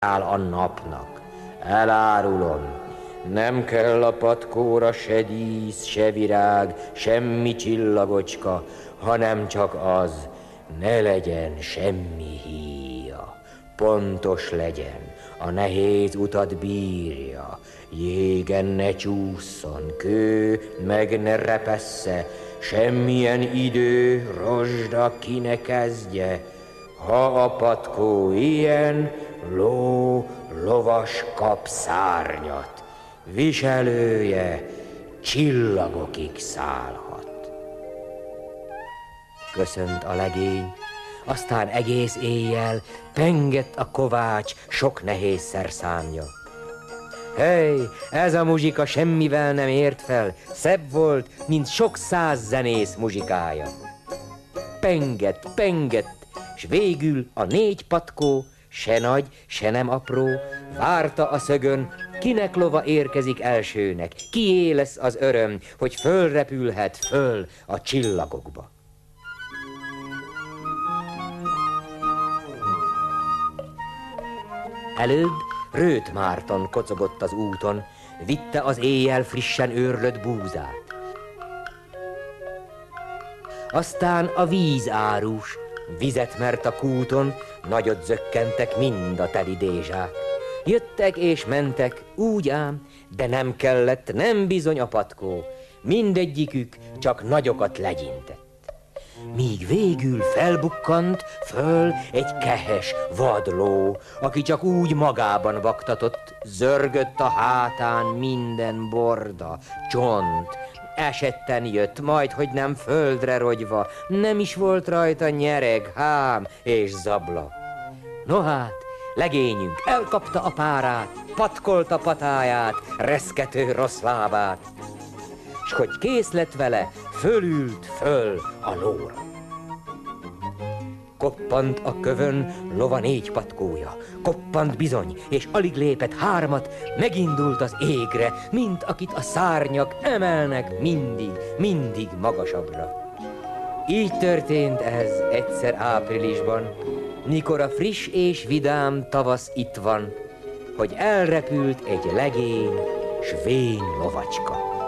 áll a napnak. Elárulom, nem kell a patkóra se dísz, se virág, semmi csillagocska, hanem csak az, ne legyen semmi híja. Pontos legyen, a nehéz utat bírja, jégen ne csússzon, kő meg ne repessze, semmilyen idő, rozsda ki ne kezdje. Ha a patkó ilyen, ló, lovas kap szárnyat, viselője csillagokig szállhat. Köszönt a legény, aztán egész éjjel pengett a kovács sok nehéz szerszámja. Hey, ez a muzsika semmivel nem ért fel, szebb volt, mint sok száz zenész muzsikája. Pengett, s végül a 4 patkó, se nagy, se nem apró, várta a szögön, kinek lova érkezik elsőnek, kié lesz az öröm, hogy fölrepülhet föl a csillagokba. Előbb Rőt Márton kocogott az úton, vitte az éjjel frissen őrlött búzát. Aztán a vízárus, vizet mert a kúton, nagyot zökkentek mind a teli dézsák. Jöttek és mentek, úgy ám, de nem kellett, nem bizony a patkó, mindegyikük csak nagyokat legyintett. Míg végül felbukkant föl egy kehes vadló, aki csak úgy magában vaktatott, zörgött a hátán minden borda, csont. Esetten jött, majd hogy nem földre rogyva, nem is volt rajta nyereg, hám és zabla. No hát, legényünk elkapta a párát, patkolta patáját, reszkető rossz lábát, s hogy kész lett vele, fölült föl a lóra. Koppant a kövön lova 4 patkója, koppant bizony, és alig lépett 3-at, megindult az égre, mint akit a szárnyak emelnek mindig magasabbra. Így történt ez egyszer áprilisban, mikor a friss és vidám tavasz itt van, hogy elrepült egy legény, s vén lovacska.